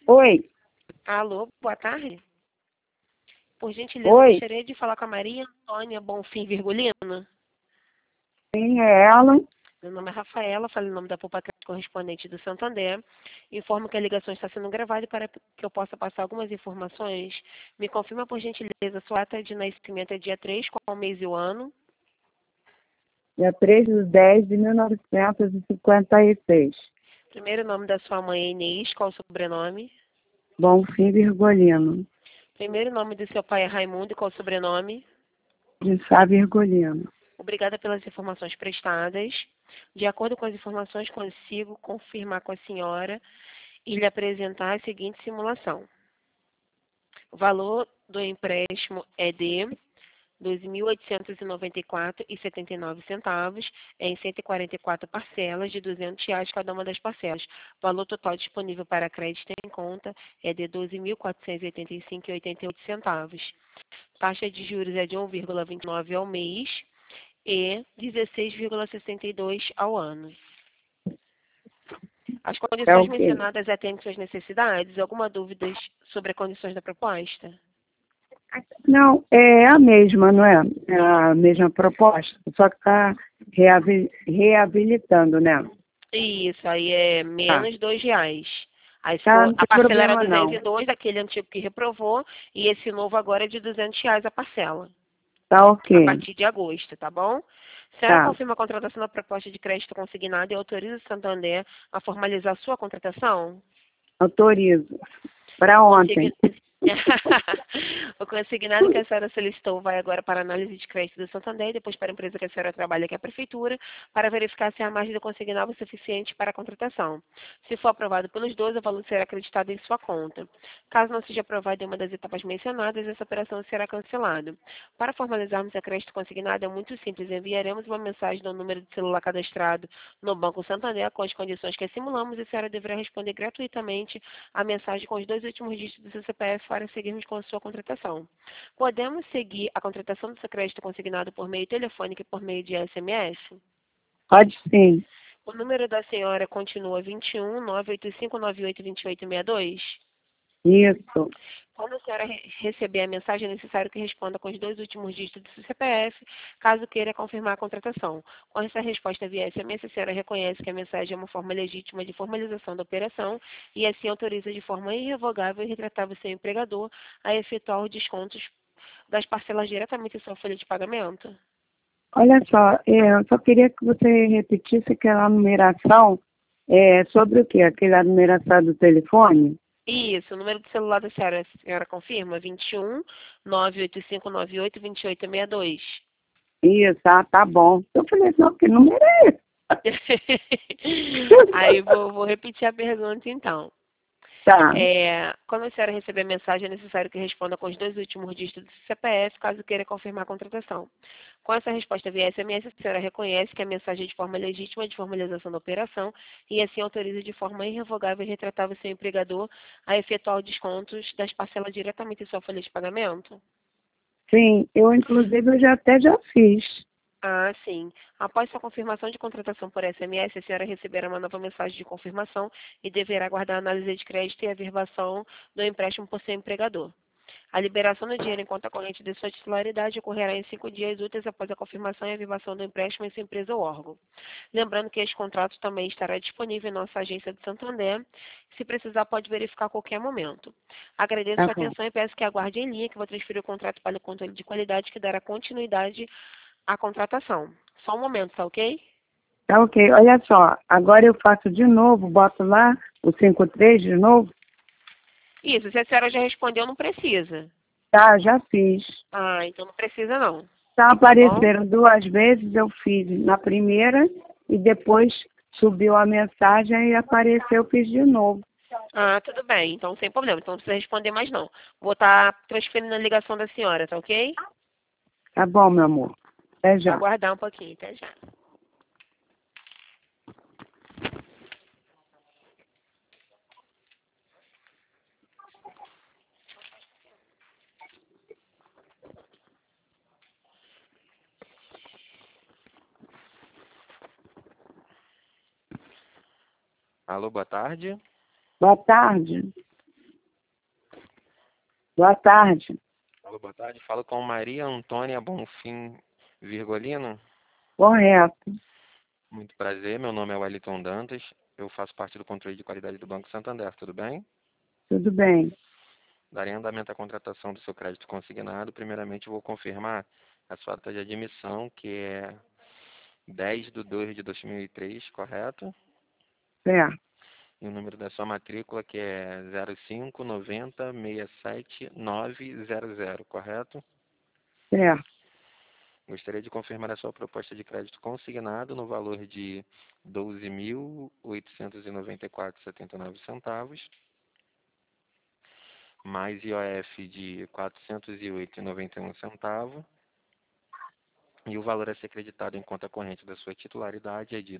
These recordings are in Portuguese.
Oi, Alô, boa tarde. Por gentileza, eu oi, gostaria de falar com a Maria Antônia Bonfim Virgulino. quem é ela? Meu nome é Rafaela, falo em nome da Poupa correspondente do Santander. Informo que a ligação está sendo gravada e para que eu possa passar algumas informações. Me confirma, por gentileza, sua data de nascimento é dia 3, qual o mês e o ano? Dia 3/10/1956. Primeiro nome da sua mãe é Inês, qual o sobrenome? Bonfim Virgulino. Primeiro nome do seu pai é Raimundo, e qual o sobrenome? De Sá Virgulino. Obrigada pelas informações prestadas. De acordo com as informações, consigo confirmar com a senhora e lhe apresentar a seguinte simulação. O valor do empréstimo é de R$ 2.894,79, em 144 parcelas de R$ 200 cada uma das parcelas. O valor total disponível para crédito em conta é de R$ 12.485,88. Taxa de juros é de 1,29 ao mês e 16,62 ao ano. As É condições o quê? mencionadas atendem suas necessidades? Alguma dúvida sobre as condições da proposta? Não, é a mesma, não é? É a mesma proposta, só que está reabilitando, né? Isso, aí é Tá, menos R$ 2. Aí tá, ficou, não a tem parcela era problema não. 202, daquele antigo que reprovou, e esse novo agora é de R$ 200 a parcela, Tá a ok, partir de agosto, tá bom? A senhora tá. confirma a contratação da proposta de crédito consignado e autoriza o Santander a formalizar sua contratação? Autorizo. Para O ontem. O consignado que a senhora solicitou vai agora para a análise de crédito do Santander e depois para a empresa que a senhora trabalha, que é a Prefeitura, para verificar se a margem do consignado é suficiente para a contratação. Se for aprovado pelos dois, o valor será acreditado em sua conta. Caso não seja aprovado em uma das etapas mencionadas, essa operação será cancelada. Para formalizarmos a crédito consignado é muito simples. Enviaremos uma mensagem no número de celular cadastrado no Banco Santander com as condições que simulamos e a senhora deverá responder gratuitamente a mensagem com os dois últimos dígitos do seu CPF para seguirmos com a sua contratação. Podemos seguir a contratação do seu crédito consignado por meio telefônico e por meio de SMS? Pode sim. O número da senhora continua 21 98598 2862? Isso. Quando a senhora receber a mensagem, é necessário que responda com os dois últimos dígitos do seu CPF, caso queira confirmar a contratação. Com essa resposta via SMS, a senhora reconhece que a mensagem é uma forma legítima de formalização da operação e assim autoriza de forma irrevogável e retratável seu empregador a efetuar os descontos das parcelas diretamente em sua folha de pagamento. Olha só, eu só queria que você repetisse aquela numeração sobre o quê? Aquela numeração do telefone? Isso, o número do celular da senhora, a senhora confirma? 21 98598 2862. Isso, tá bom. Eu falei, não, que número é esse? Aí vou repetir a pergunta então. Tá, Quando a senhora receber a mensagem, é necessário que responda com os dois últimos dígitos do CPF, caso queira confirmar a contratação. Com essa resposta via SMS, a senhora reconhece que a mensagem é de forma legítima de formalização da operação e assim autoriza de forma irrevogável e retratável seu empregador a efetuar os descontos das parcelas diretamente em sua folha de pagamento? sim, inclusive eu até já fiz. Ah, sim. Após sua confirmação de contratação por SMS, a senhora receberá uma nova mensagem de confirmação e deverá aguardar a análise de crédito e a averbação do empréstimo por seu empregador. A liberação do dinheiro em conta corrente de sua titularidade ocorrerá em 5 dias úteis após a confirmação e averbação do empréstimo em sua empresa ou órgão. Lembrando que este contrato também estará disponível em nossa agência de Santander. Se precisar, pode verificar a qualquer momento. Agradeço Tá sua bom. atenção e peço que aguarde em linha, que vou transferir o contrato para o controle de qualidade, que dará continuidade à contratação. Só um momento, tá ok? Tá ok. Olha só, agora eu faço de novo, boto lá o 53 de novo. Isso, se a senhora já respondeu, não precisa. Tá, já fiz. Ah, então não precisa não. Tá Tá bom? aparecendo duas vezes, eu fiz na primeira e depois subiu a mensagem e apareceu, eu fiz de novo. Ah, tudo bem. Então, sem problema. Então, não precisa responder mais, não. Vou estar transferindo a ligação da senhora, tá ok? Tá bom, meu amor. Até já. Aguardar um pouquinho. Até já. Alô, boa tarde. Boa tarde. Boa tarde. Alô, boa tarde. Falo com Maria Antônia Bonfim Virgolino. Correto. Muito prazer, meu nome é Wellington Dantas. Eu faço parte do controle de qualidade do Banco Santander, tudo bem? Tudo bem. Darei andamento à contratação do seu crédito consignado. Primeiramente, vou confirmar a sua data de admissão, que é 10/2/2003, correto? Certo. E o número da sua matrícula, que é 0590679900, correto? Certo. Gostaria de confirmar a sua proposta de crédito consignado no valor de R$ 12.894,79, mais IOF de R$ 408,91, e o valor a ser creditado em conta corrente da sua titularidade é de R$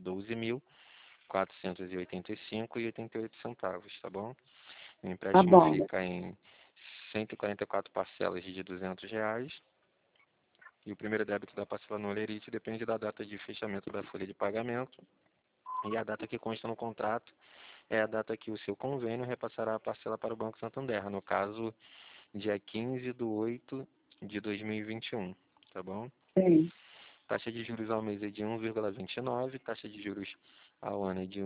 12.485,88, tá bom? O Tá empréstimo bom. fica em 144 parcelas de R$ 200, e o primeiro débito da parcela no Olerite depende da data de fechamento da folha de pagamento, e a data que consta no contrato é a data que o seu convênio repassará a parcela para o Banco Santander, no caso, dia 15/8/2021, tá bom? Sim. Taxa de juros ao mês é de 1,29, taxa de juros ao ano é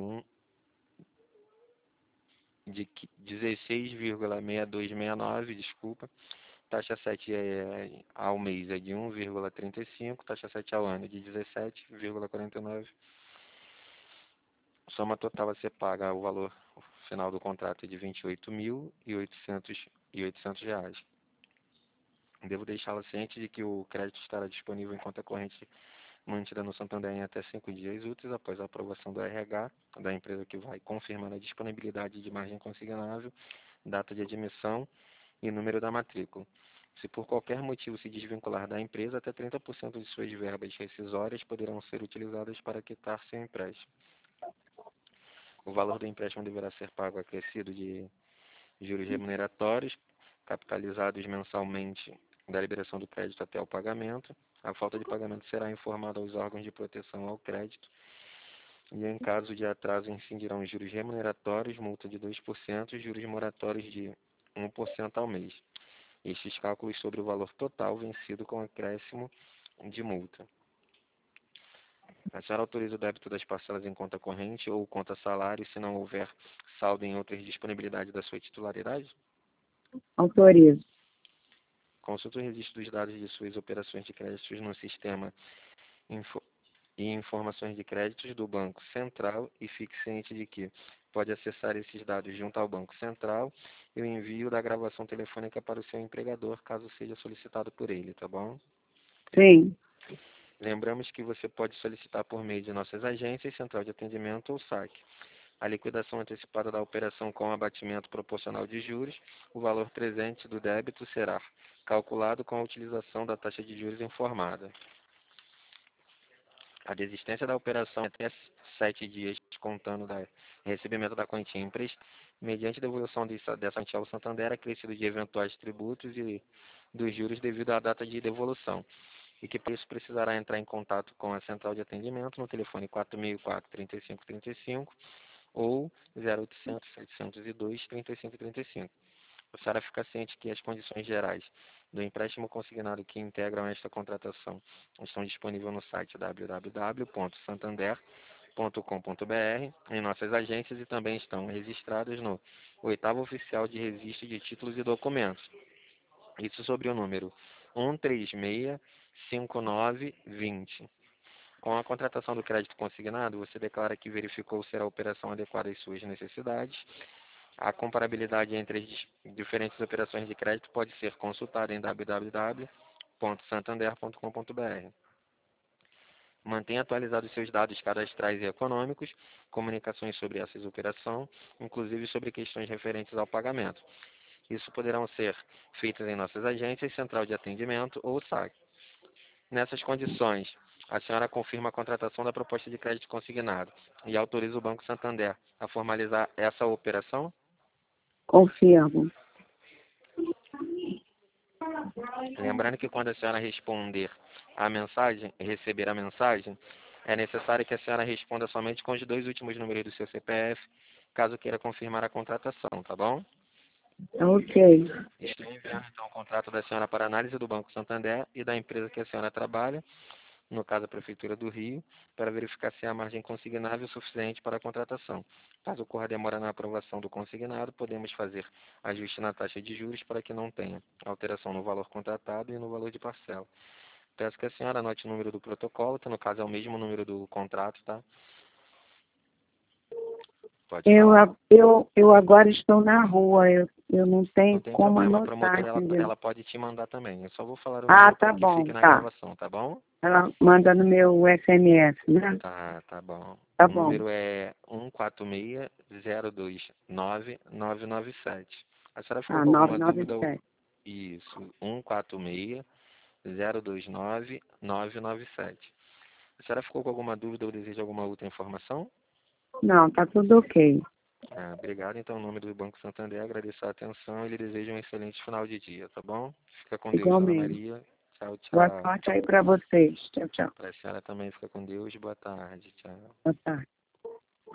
de 16,6269, desculpa. Taxa 7 ao mês é de 1,35, taxa 7 ao ano é de 17,49. Soma total a ser paga, o valor final do contrato é de R$ 28.800. Devo deixá-la ciente de que o crédito estará disponível em conta corrente mantida no Santander em até 5 dias úteis após a aprovação do RH da empresa, que vai confirmar a disponibilidade de margem consignável, data de admissão e número da matrícula. Se por qualquer motivo se desvincular da empresa, até 30% de suas verbas rescisórias poderão ser utilizadas para quitar seu empréstimo. O valor do empréstimo deverá ser pago acrescido de juros remuneratórios, capitalizados mensalmente da liberação do crédito até o pagamento. A falta de pagamento será informada aos órgãos de proteção ao crédito e, em caso de atraso, incidirão juros remuneratórios, multa de 2% e juros moratórios de 1% ao mês. Estes cálculos sobre o valor total vencido com acréscimo de multa. A senhora autoriza o débito das parcelas em conta corrente ou conta salário se não houver saldo em outras disponibilidades da sua titularidade? Autorizo. Consulte o registro dos dados de suas operações de créditos no sistema e informações de créditos do Banco Central e fique ciente de que pode acessar esses dados junto ao Banco Central e o envio da gravação telefônica para o seu empregador, caso seja solicitado por ele, tá bom? Sim. Lembramos que você pode solicitar por meio de nossas agências, central de atendimento ou saque. A liquidação antecipada da operação com abatimento proporcional de juros, o valor presente do débito será calculado com a utilização da taxa de juros informada. A desistência da operação até 7 dias, contando do recebimento da quantia emprestada, mediante devolução dessa quantia ao Santander, acrescido de eventuais tributos e dos juros devido à data de devolução, e que para isso precisará entrar em contato com a central de atendimento no telefone 4004-3535 ou 0800-702-3535. A senhora fica ciente que as condições gerais do empréstimo consignado que integram esta contratação estão disponíveis no site www.santander.com.br, em nossas agências, e também estão registradas no 8º Oficial de Registro de Títulos e Documentos. Isso sobre o número 1365920. Com a contratação do crédito consignado, você declara que verificou ser a operação adequada às suas necessidades. A comparabilidade entre as diferentes operações de crédito pode ser consultada em www.santander.com.br. Mantenha atualizados seus dados cadastrais e econômicos, comunicações sobre essas operações, inclusive sobre questões referentes ao pagamento. Isso poderão ser feitas em nossas agências, central de atendimento ou SAC. Nessas condições, a senhora confirma a contratação da proposta de crédito consignado e autoriza o Banco Santander a formalizar essa operação? Confirmo. Lembrando que quando a senhora responder a mensagem, receber a mensagem, é necessário que a senhora responda somente com os 2 últimos números do seu CPF, caso queira confirmar a contratação, tá bom? Ok. Estou enviando então o contrato da senhora para análise do Banco Santander e da empresa que a senhora trabalha, no caso a Prefeitura do Rio, para verificar se há margem consignável suficiente para a contratação. Caso ocorra demora na aprovação do consignado, podemos fazer ajuste na taxa de juros para que não tenha alteração no valor contratado e no valor de parcela. Peço que a senhora anote o número do protocolo, que no caso é o mesmo número do contrato, tá? Pode falar. Eu agora estou na rua, eu não Não tenho tem como problema, a anotar, promotora entendeu? ela pode te mandar também. Eu só vou falar o Ah, número tá para que bom, fique na tá. gravação, tá bom? Ela manda no meu SMS, né? Tá bom. Tá O bom. número é 146-029-997. A senhora ficou Tá, com alguma dúvida? 997. Isso, 146-029-997. A senhora ficou com alguma dúvida ou deseja alguma outra informação? Não, tá tudo ok. Obrigado. Então, em nome do Banco Santander, agradeço a atenção e lhe desejo um excelente final de dia, tá bom? Fica com Deus, Dona Igualmente. Maria. Tchau, Boa tchau. sorte aí pra vocês. Tchau, tchau. Para a senhora também, fica com Deus. Boa tarde. Tchau. Boa tarde.